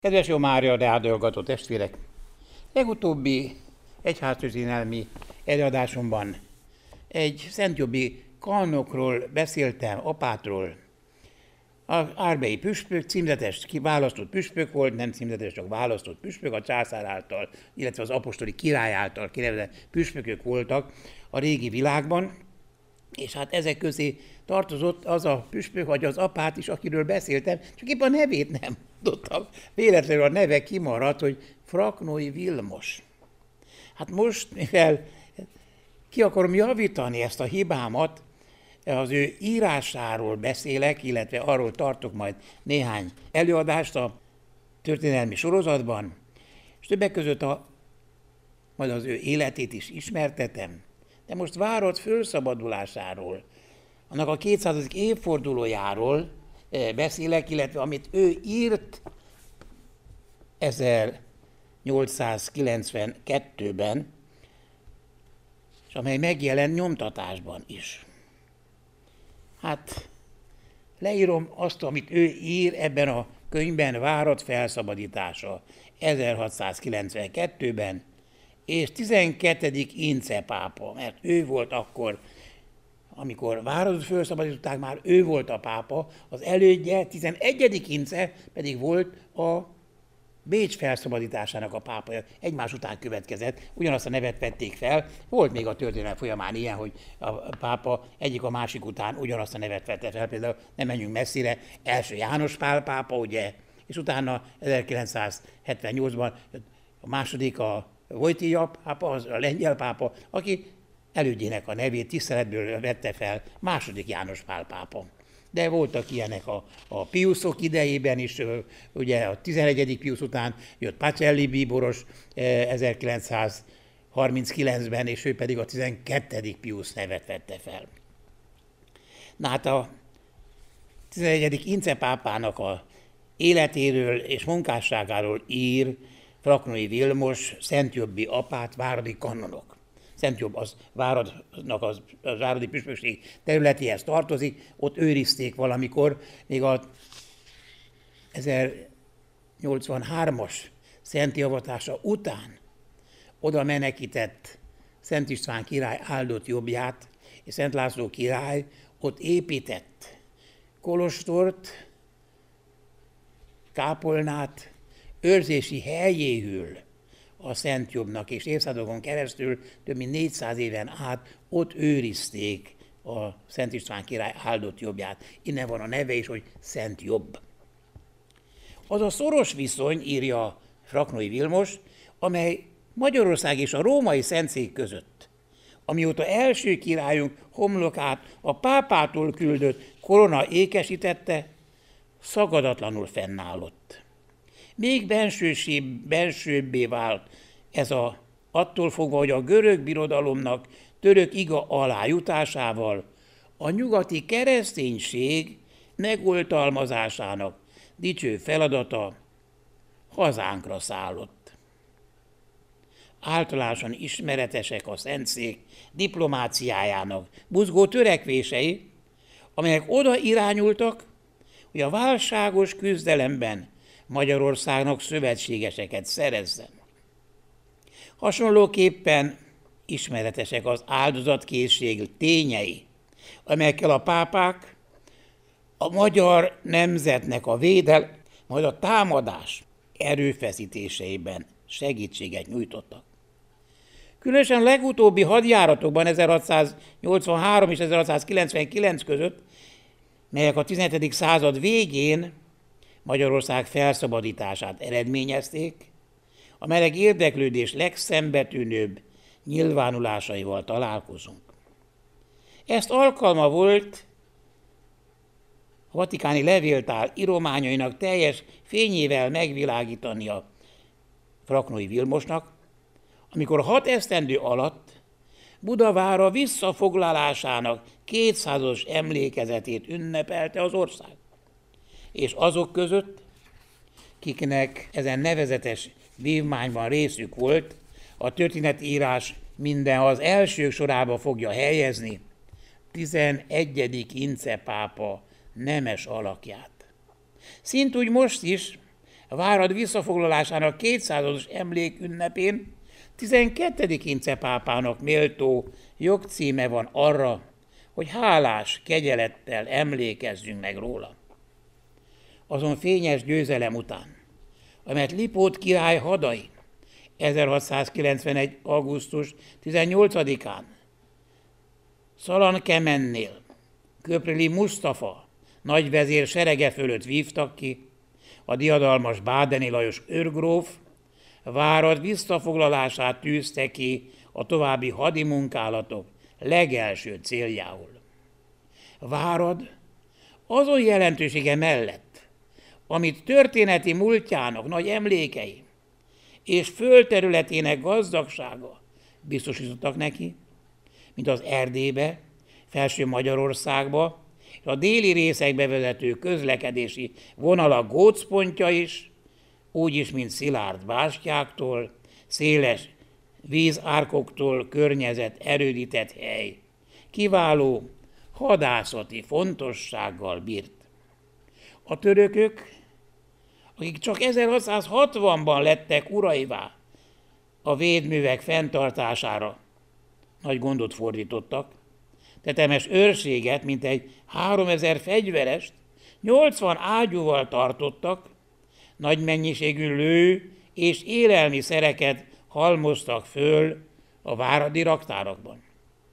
Kedves Jó Mária rádióhallgató testvérek! Legutóbbi egyháztörténelmi előadásomban egy szentjobbi kanonokról beszéltem, apátról. Az árbei püspök címzetes, választott püspök volt, nem címzetes, csak választott püspök, a császár által, illetve az apostoli király által kinevezett püspökök voltak a régi világban, és hát ezek közé tartozott az a püspök, vagy az apát is, akiről beszéltem, csak épp a nevét nem tudtam. Véletlenül a neve kimaradt, hogy Fraknói Vilmos. Hát most, mivel ki akarom javítani ezt a hibámat, az ő írásáról beszélek, illetve arról tartok majd néhány előadást a történelmi sorozatban, és többek között majd az ő életét is ismertetem. De most várott fölszabadulásáról, annak a 200. évfordulójáról beszélek, illetve amit ő írt 1892-ben, és amely megjelent nyomtatásban is. Hát leírom azt, amit ő ír ebben a könyvben, Várad felszabadítása 1692-ben, és 12. Ince pápa, mert ő volt akkor, amikor Váradot felszabadították, már ő volt a pápa, az elődje, 11. Ince pedig volt a Bécs felszabadításának a pápaja. Egymás után következett, ugyanazt a nevet vették fel. Volt még a történelem folyamán ilyen, hogy a pápa egyik a másik után ugyanazt a nevet vette fel. Például nem menjünk messzire, első János Pál pápa, ugye, és utána 1978-ban a második a Wojtyła pápa, az a lengyel pápa, aki elődjének a nevét tiszteletből vette fel, második János Pál pápa. De voltak ilyenek a Piuszok idejében is, ugye a 11. Piusz után jött Pacelli bíboros 1939-ben, és ő pedig a 12. Piusz nevet vette fel. Na hát a 11. Ince pápának a életéről és munkásságáról ír Fraknói Vilmos, szentjobbi apát, váradi kanonok. Szentjobb az Váradnak az váradi püspökség területéhez tartozik, ott őrizték valamikor, még a 1083-as szenti avatása után oda menekített Szent István király áldott jobbját, és Szent László király ott épített kolostort, kápolnát, őrzési helyéül a Szent Jobbnak, és évszázadokon keresztül több mint 400 éven át ott őrizték a Szent István király áldott jobbját. Innen van a neve is, hogy Szent Jobb. Az a szoros viszony, írja Fraknói Vilmos, amely Magyarország és a római szentszék között, amióta első királyunk homlokát a pápától küldött korona ékesítette, szagadatlanul fennállott. Még bensőbbé vált ez attól fogva, hogy a görög birodalomnak török iga alá jutásával a nyugati kereszténység megoltalmazásának dicső feladata hazánkra szállott. Általánosan ismeretesek a szentszék diplomáciájának buzgó törekvései, amelyek oda irányultak, hogy a válságos küzdelemben Magyarországnak szövetségeseket szerezzen. Hasonlóképpen ismeretesek az áldozatkészség tényei, amelyekkel a pápák a magyar nemzetnek a majd a támadás erőfeszítéseiben segítséget nyújtottak. Különösen legutóbbi hadjáratokban 1683 és 1699 között, melyek a 17. század végén Magyarország felszabadítását eredményezték, a meleg érdeklődés legszembetűnőbb nyilvánulásaival találkozunk. Ezt alkalma volt a vatikáni levéltár írományainak teljes fényével megvilágítani a Fraknói Vilmosnak, amikor 6 esztendő alatt Budavára visszafoglalásának 200-as emlékezetét ünnepelte az ország. És azok között, kiknek ezen nevezetes vívmányban részük volt, a történetírás minden az elsők sorába fogja helyezni 11. Ince pápa nemes alakját. Szintúgy most is a Várad visszafoglalásának 200. emlékünnepén 12. Ince pápának méltó jogcíme van arra, hogy hálás kegyelettel emlékezzünk meg róla. Azon fényes győzelem után, amelyet Lipót király hadai 1691. augusztus 18-án Szalonkemennél Köpröli Musztafa nagyvezér serege fölött vívtak ki, a diadalmas Bádeni Lajos őrgróf Várad visszafoglalását tűzte ki a további hadimunkálatok legelső céljául. Várad azon jelentősége mellett, amit történeti múltjának nagy emlékei és földterületének gazdagsága biztosítottak neki, mint az Erdélybe, Felső Magyarországba és a déli részekbe vezető közlekedési vonalak gócpontja is, úgyis, mint szilárd bástyáktól, széles vízárkoktól környezett erődített hely, kiváló hadászati fontossággal bírt. A törökök, akik csak 1660-ban lettek uraivá a védművek fenntartására, nagy gondot fordítottak, tetemes őrséget, mintegy 3000 fegyverest 80 ágyúval tartottak, nagy mennyiségű lő és élelmiszereket halmoztak föl a váradi raktárakban.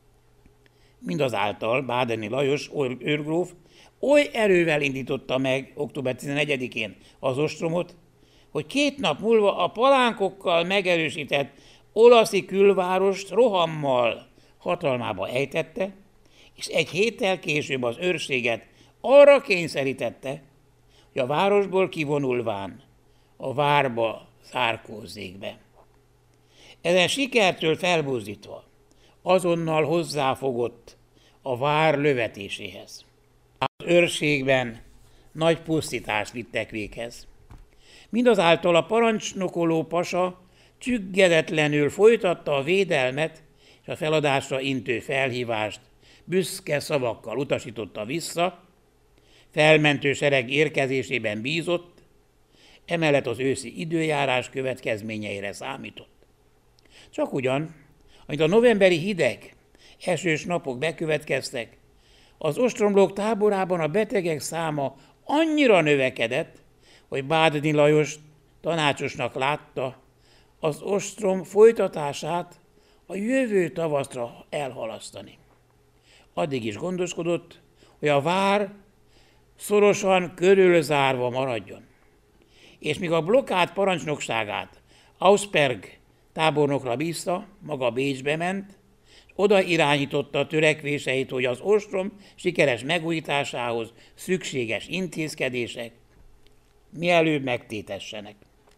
Mindazáltal Bádeni Lajos őrgróf oly erővel indította meg október 11-én az ostromot, hogy 2 nap múlva a palánkokkal megerősített olaszi külvárost rohammal hatalmába ejtette, és 1 héttel később az őrséget arra kényszerítette, hogy a városból kivonulván a várba zárkózzék be. Ezen sikertől felbuzdítva azonnal hozzáfogott a vár lövetéséhez. Az őrségben nagy pusztítást vittek véghez. Mindazáltal a parancsnokoló pasa csüggedetlenül folytatta a védelmet, és a feladásra intő felhívást büszke szavakkal utasította vissza, felmentő sereg érkezésében bízott, emellett az őszi időjárás következményeire számított. Csak ugyan, amit a novemberi hideg, esős napok bekövetkeztek, az ostromlók táborában a betegek száma annyira növekedett, hogy Bádeni Lajos tanácsosnak látta az ostrom folytatását a jövő tavaszra elhalasztani. Addig is gondoskodott, hogy a vár szorosan körülzárva maradjon. És míg a blokkád parancsnokságát Auersperg tábornokra bízta, maga Bécsbe ment, oda irányította a törekvéseit, hogy az ostrom sikeres megújításához szükséges intézkedések mielőbb megtétessenek.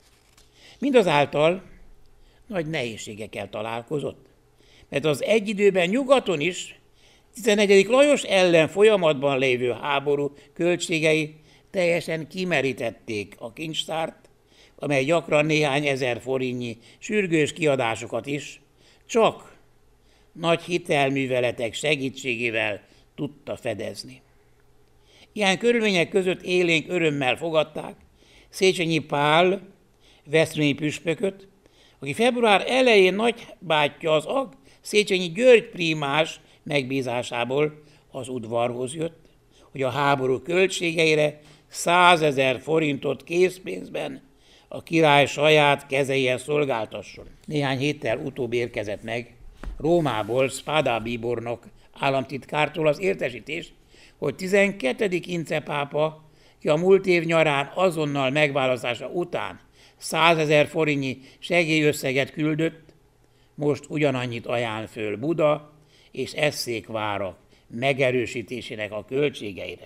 Mindazáltal nagy nehézségekkel találkozott, mert az egy időben nyugaton is 14. Lajos ellen folyamatban lévő háború költségei teljesen kimerítették a kincstárt, amely gyakran néhány ezer forintnyi sürgős kiadásokat is csak nagy hitelműveletek segítségével tudta fedezni. Ilyen körülmények között élénk örömmel fogadták Széchenyi Pál veszprémi püspököt, aki február elején nagybátyja az Széchenyi György prímás megbízásából az udvarhoz jött, hogy a háború költségeire 100 000 forintot készpénzben a király saját kezeihez szolgáltasson. Néhány héttel utóbb érkezett meg Rómából Spada bíbornok államtitkártól az értesítés, hogy 12. Ince pápa, ki a múlt év nyarán azonnal megválasztása után 100 000 forintnyi segélyösszeget küldött, most ugyanannyit ajánl föl Buda és Esszékvárak megerősítésének a költségeire.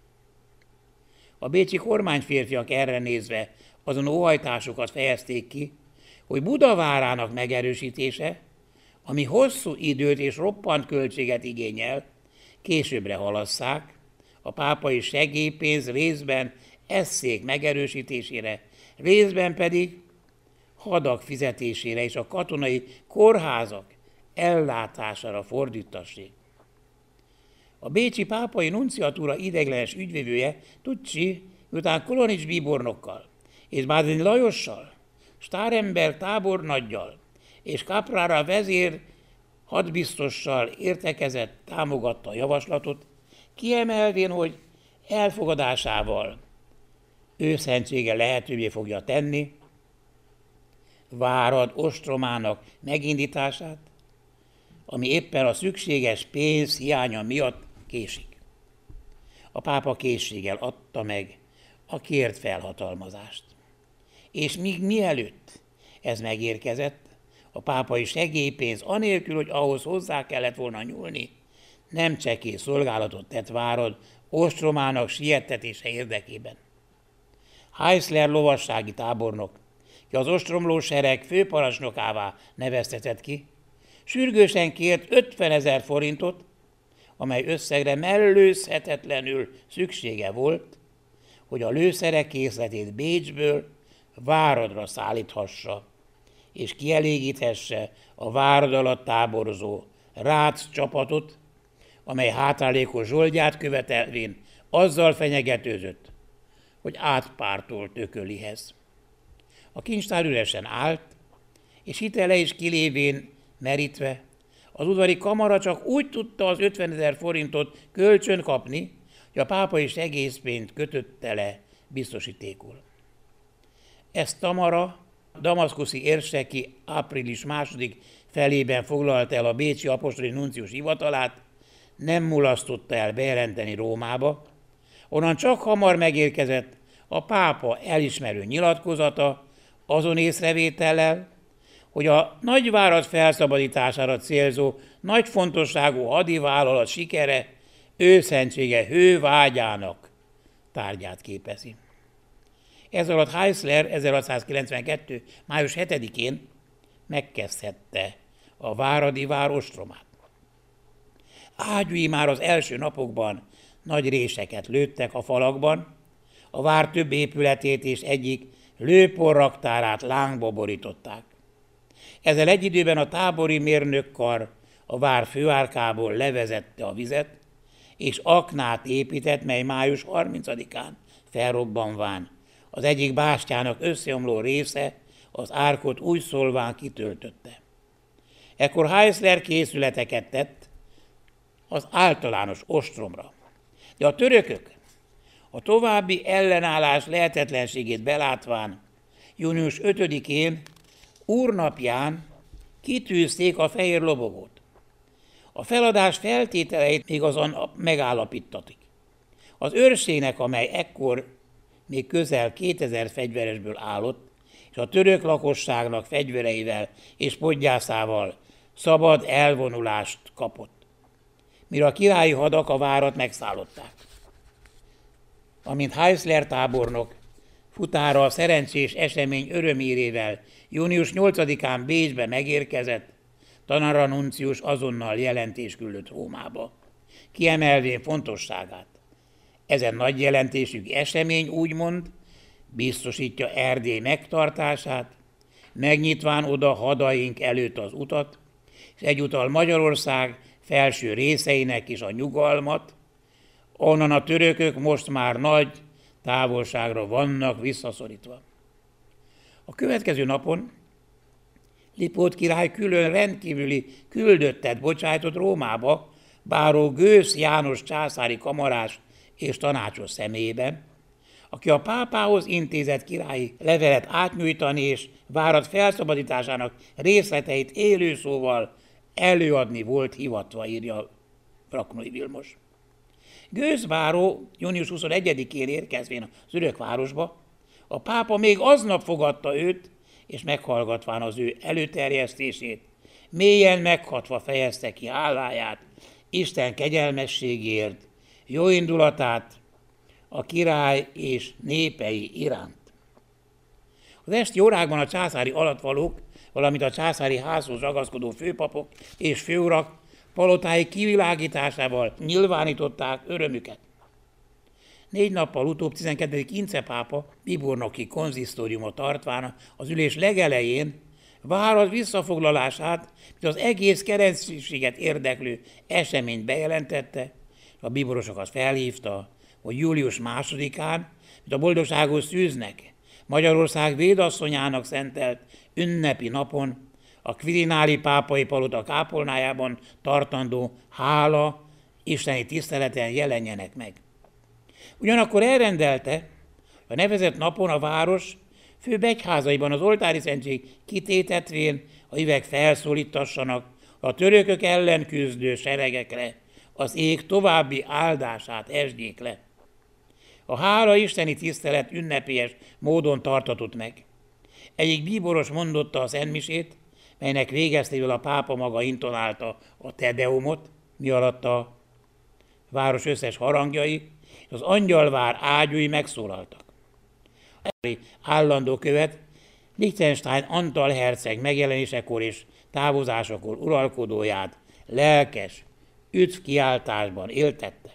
A bécsi kormányférfiak erre nézve azon óhajtásokat fejezték ki, hogy Buda várának megerősítése, ami hosszú időt és roppant költséget igényel, későbbre halasszák, a pápai segélypénz részben Esszék megerősítésére, részben pedig hadak fizetésére és a katonai kórházak ellátására fordítassék. A bécsi pápai nunciatúra ideiglenes ügyvivője Tucci, miután Kolonics bíbornokkal és Bázini Lajossal, Starhemberg tábornaggyal és Caprara vezér hadbiztossal értekezett, támogatta a javaslatot, kiemelvén, hogy elfogadásával ő szentsége lehetővé fogja tenni Várad ostromának megindítását, ami éppen a szükséges pénz hiánya miatt késik. A pápa készséggel adta meg a kért felhatalmazást. És míg mielőtt ez megérkezett, a pápai segélypénz anélkül, hogy ahhoz hozzá kellett volna nyúlni, nem csekély szolgálatot tett Várad ostromának siettetése érdekében. Heisler lovassági tábornok, ki az ostromló sereg főparancsnokává neveztetett ki, sürgősen kért 50 000 forintot, amely összegre mellőzhetetlenül szüksége volt, hogy a lőszerek készletét Bécsből Váradra szállíthassa, és kielégíthesse a Várad alatt táborozó Rác csapatot, amely hátralékos zsoldját követelvén azzal fenyegetőzött, hogy átpártolt Ökölihez. A kincstár üresen állt, és hitele is kilévén merítve, az udvari kamara csak úgy tudta az 50 000 forintot kölcsön kapni, hogy a pápai segélypénzt kötötte le biztosítékul. Ezt Tamara damaszkuszi érseki április 2. felében foglalta el a bécsi apostoli nuncius hivatalát, nem mulasztotta el bejelenteni Rómába, onnan csak hamar megérkezett a pápa elismerő nyilatkozata azon észrevétellel, hogy a Nagyvárad felszabadítására célzó nagy fontosságú hadivállalat sikere ő szentsége hővágyának tárgyát képezi. Ez alatt Heisler 1692. május 7-én megkezdhette a váradi vár ostromát. Ágyúi már az első napokban nagy réseket lőttek a falakban, a vár több épületét és egyik lőporraktárát lángba borították. Ezzel egy időben a tábori mérnökkar a vár főárkából levezette a vizet, és aknát épített, mely május 30-án felrobbanván az egyik bástyának összeomló része az árkot úgy szólván kitöltötte. Ekkor Heisler készületeket tett az általános ostromra. De a törökök a további ellenállás lehetetlenségét belátván június 5-én úrnapján kitűzték a fehér lobogót. A feladás feltételeit még azon megállapítatik. Az őrségnek, amely ekkor még közel 2000 fegyveresből állott, és a török lakosságnak fegyvereivel és podgyászával szabad elvonulást kapott, mire a királyi hadak a várat megszállották. Amint Heisler tábornok futára a szerencsés esemény örömírével június 8-án Bécsbe megérkezett, Tanara nuncius azonnal jelentést küldött Rómába, kiemelvén fontosságát. Ezen nagy jelentésű esemény úgymond biztosítja Erdély megtartását, megnyitván oda hadaink előtt az utat, és egyúttal Magyarország felső részeinek is a nyugalmat, onnan a törökök most már nagy távolságra vannak visszaszorítva. A következő napon Lipót király külön rendkívüli küldöttet bocsájtott Rómába, báró Gősz János császári kamarás és tanácsos személyében, aki a pápához intézett királyi levelet átnyújtani és Várad felszabadításának részleteit élő szóval előadni volt hivatva, írja Raknói Vilmos. Gősz báró június 21-én érkezvén az Örökvárosba, a pápa még aznap fogadta őt, és meghallgatván az ő előterjesztését, mélyen meghatva fejezte ki háláját Isten kegyelmességért, jóindulatát a király és népei iránt. Az esti órákban a császári alattvalók, valamint a császári házhoz ragaszkodó főpapok és főurak palotái kivilágításával nyilvánították örömüket. 4 nappal utóbb 12. Ince pápa bíbornoki konzisztóriumot tartván az ülés legelején Várad visszafoglalását, mint az egész kereszténységet érdeklő eseményt bejelentette, a bíborosokat felhívta, hogy július 2-án, mint a boldogságos szűznek, Magyarország védasszonyának szentelt ünnepi napon a Quirináli pápai palota kápolnájában tartandó hála isteni tiszteleten jelenjenek meg. Ugyanakkor elrendelte, a nevezett napon a város főbb egyházaiban az oltári szentség kitétetvén a hívek felszólítassanak a törökök ellen küzdő seregekre, az ég további áldását esdjék le. A hála isteni tisztelet ünnepélyes módon tartatott meg. Egyik bíboros mondotta a szentmisét, melynek végeztével a pápa maga intonálta a Tedeumot, mi alatt a város összes harangjai, és az angyalvár ágyúi megszólaltak. A állandó követ Liechtenstein Antal herceg megjelenésekor és távozásakor uralkodóját lelkes üdvkiáltásban éltette.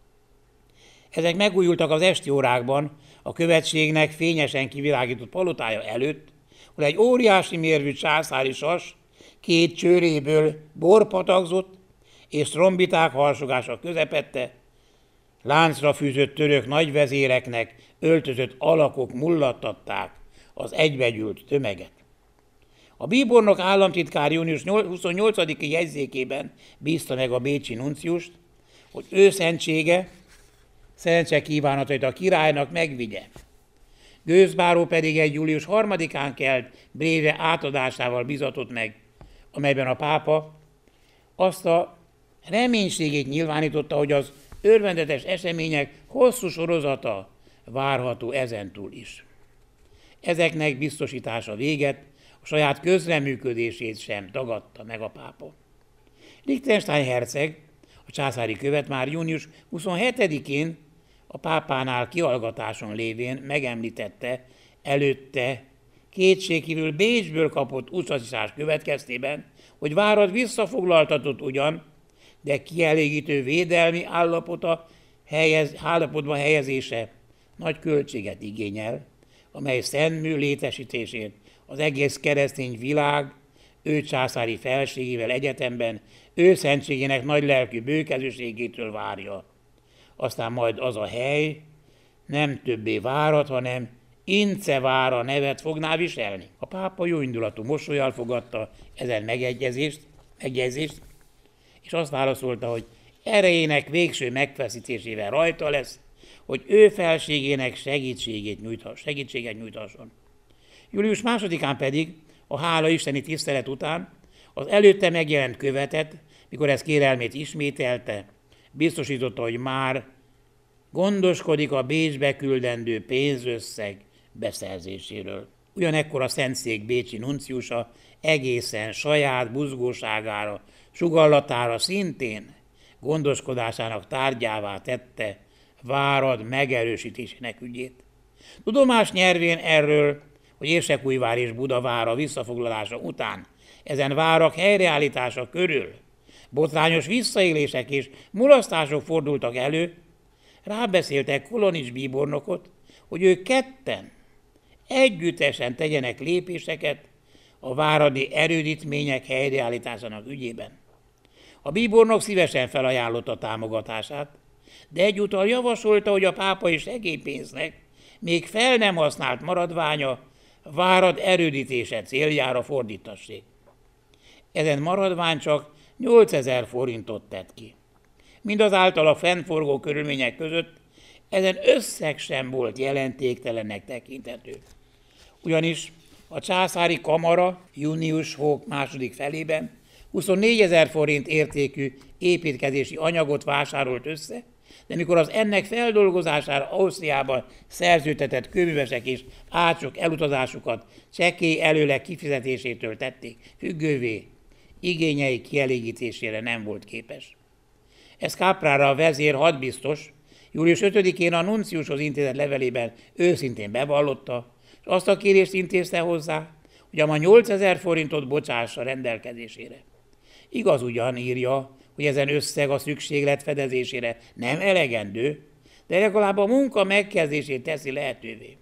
Ezek megújultak az esti órákban a követségnek fényesen kivilágított palotája előtt, hogy egy óriási mérvű császári sas 2 csőréből bor patakzott, és trombiták harsogása közepette láncra fűzött török nagyvezéreknek öltözött alakok mullattatták az egybegyűlt tömeget. A bíbornok államtitkár június 28-i jegyzékében bízta meg a bécsi nunciust, hogy ő szentsége szerencse kívánatait a királynak megvigye. Gőzbáró pedig egy július 3-án kelt bréve átadásával bizatott meg, amelyben a pápa azt a reménységét nyilvánította, hogy az örvendetes események hosszú sorozata várható ezentúl is. Ezeknek biztosítása véget a saját közreműködését sem tagadta meg a pápa. Liechtenstein herceg, a császári követ már június 27-én a pápánál kihallgatáson lévén megemlítette előtte kétségkívül Bécsből kapott utasítás következtében, hogy Várad visszafoglaltatott ugyan, de kielégítő védelmi állapotba helyezése nagy költséget igényel, amely szentmű létesítését az egész keresztény világ ő császári felségével egyetemben ő szentségének nagy lelkű bőkezőségétől várja. Aztán majd az a hely nem többé Várad, hanem Incevára nevet fogná viselni. A pápa jóindulatú mosollyal fogadta ezen megjegyzést, és azt válaszolta, hogy erejének végső megfeszítésével rajta lesz, hogy ő felségének segítséget nyújthasson. Július 2-án pedig a hála isteni tisztelet után az előtte megjelent követet, mikor ez kérelmét ismételte, biztosította, hogy már gondoskodik a Bécsbe küldendő pénzösszeg beszerzéséről. Ugyanekkor a Szentszék bécsi nunciusa egészen saját buzgóságára, sugallatára szintén gondoskodásának tárgyává tette Várad megerősítésének ügyét. Tudomás nyervén erről, hogy Érsekújvár és Budavára visszafoglalása után ezen várak helyreállítása körül botrányos visszaélések és mulasztások fordultak elő, rábeszéltek Kolonics bíbornokot, hogy ők ketten együttesen tegyenek lépéseket a váradi erődítmények helyreállításának ügyében. A bíbornok szívesen felajánlotta támogatását, de egyúttal javasolta, hogy a pápai segélypénznek még fel nem használt maradványa Várad erődítése céljára fordítassék. Ezen maradvány csak 8000 forintot tett ki. Mindazáltal a fennforgó körülmények között ezen összeg sem volt jelentéktelennek tekinthető. Ugyanis a császári kamara június hó második felében 24 000 forint értékű építkezési anyagot vásárolt össze, de mikor az ennek feldolgozására Ausztriában szerződtetett kőművesek és ácsok elutazásukat csekély előleg kifizetésétől tették függővé, igényei kielégítésére nem volt képes. Ez Káprára a vezér hadbiztos július 5-én a nunciushoz intézett levelében őszintén bevallotta, és azt a kérést intézte hozzá, hogy a 8000 forintot bocsássa rendelkezésére. Igaz ugyan, írja, hogy ezen összeg a szükséglet fedezésére nem elegendő, de legalább a munka megkezdését teszi lehetővé.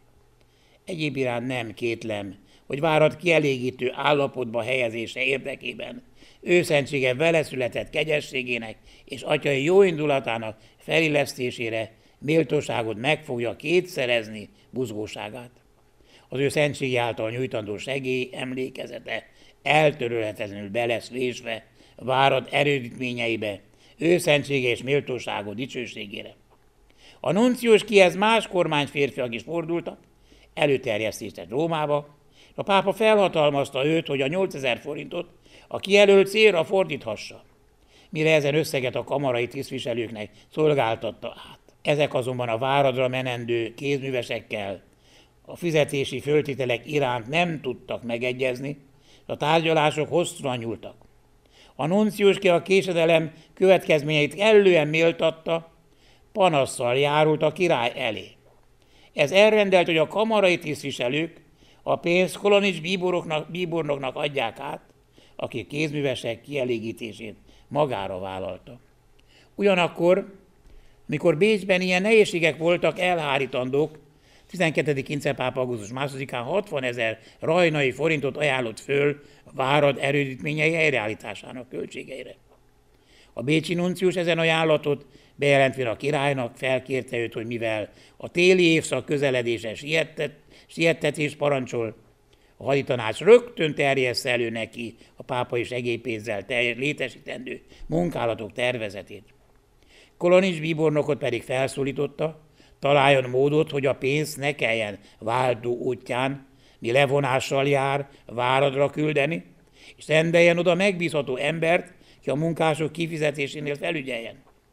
Egyéb iránt nem kétlem, hogy Várad kielégítő állapotba helyezése érdekében őszentsége veleszületett kegyességének és atyai jóindulatának felillesztésére méltóságot meg fogja kétszerezni buzgóságát. az ő szentsége által nyújtandó segély emlékezete eltörölhetetlenül be lesz vésve Várad erődítményeibe, ő szentsége és méltósága dicsőségére. A nuncius, kihez más kormányférfiak is fordultak, előterjesztést tett Rómába, a pápa felhatalmazta őt, hogy a 8000 forintot a kijelölt célra fordíthassa, mire ezen összeget a kamarai tisztviselőknek szolgáltatta át. Ezek azonban a Váradra menendő kézművesekkel a fizetési föltételek iránt nem tudtak megegyezni, a tárgyalások hosszúra nyúltak. A nuncius, ki a késedelem következményeit kellően méltatta, panasszal járult a király elé. Ez elrendelt, hogy a kamarai tisztviselők a pénzt Kolonics bíbornoknak adják át, aki kézművesek kielégítését magára vállalta. Ugyanakkor, mikor Bécsben ilyen nehézségek voltak elhárítandók, 12. Kincse pápa augusztus 2-án 60 000 rajnai forintot ajánlott föl a Várad erődítményei helyreállításának költségeire. A bécsi nuncius ezen ajánlatot bejelentve a királynak felkérte őt, hogy mivel a téli évszak közeledése siettetés parancsol, a haditanács rögtön terjessze elő neki a pápai segélypénzzel létesítendő munkálatok tervezetét. Kolonics bíbornokot pedig felszólította, találjon módot, hogy a pénzt ne kelljen váltó útján, mi levonással jár, Váradra küldeni, és rendeljen oda megbízható embert, ki a munkások kifizetésénél felügyeljen.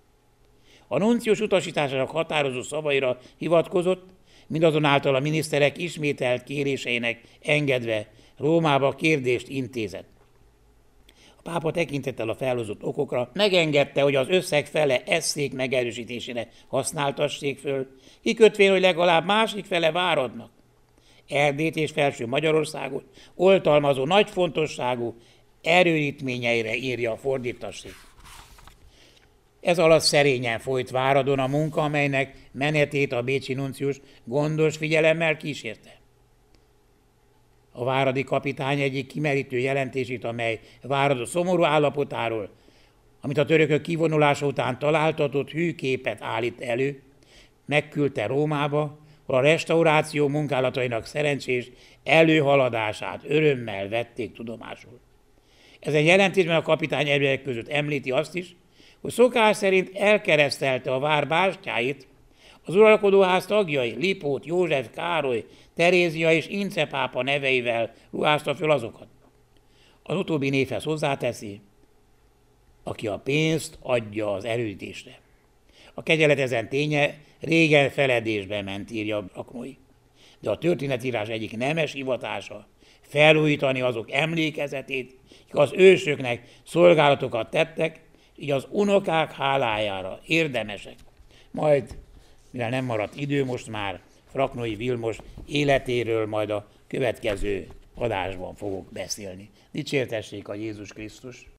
A nuncius utasításának határozó szavaira hivatkozott, mindazonáltal a miniszterek ismételt kéréseinek engedve Rómába kérdést intézett. A pápa tekintettel a felhozott okokra megengedte, hogy az összeg fele eszék megerősítésére használtassék föl, kikötvén, hogy legalább másik fele Váradnak. Erdélyt és Felső Magyarországot oltalmazó nagy fontosságú erődítményeire írja, fordítassék. Ez alatt szerényen folyt Váradon a munka, amelynek menetét a bécsi nuncius gondos figyelemmel kísérte. A váradi kapitány egyik kimerítő jelentését, amely Várad szomorú állapotáról, amit a törökök kivonulása után találtatott hűképet állít elő, megküldte Rómába, ahol a restauráció munkálatainak szerencsés előhaladását örömmel vették tudomásul. Ezen jelentésben a kapitány egyebek között említi azt is, hogy szokás szerint elkeresztelte a vár bástyáit, az uralkodóház tagjai, Lipót, József, Károly, Terézia és Ince pápa neveivel ruházta föl azokat. Az utóbbi névhez hozzáteszi, aki a pénzt adja az erődítésre. A kegyelet ezen ténye régen feledésbe ment, írja Raknói. De a történetírás egyik nemes hivatása felújítani azok emlékezetét, akik az ősöknek szolgálatokat tettek, így az unokák hálájára érdemesek. Majd, mivel nem maradt idő, most már Raknói Vilmos életéről majd a következő adásban fogok beszélni. Dicsértessék a Jézus Krisztus!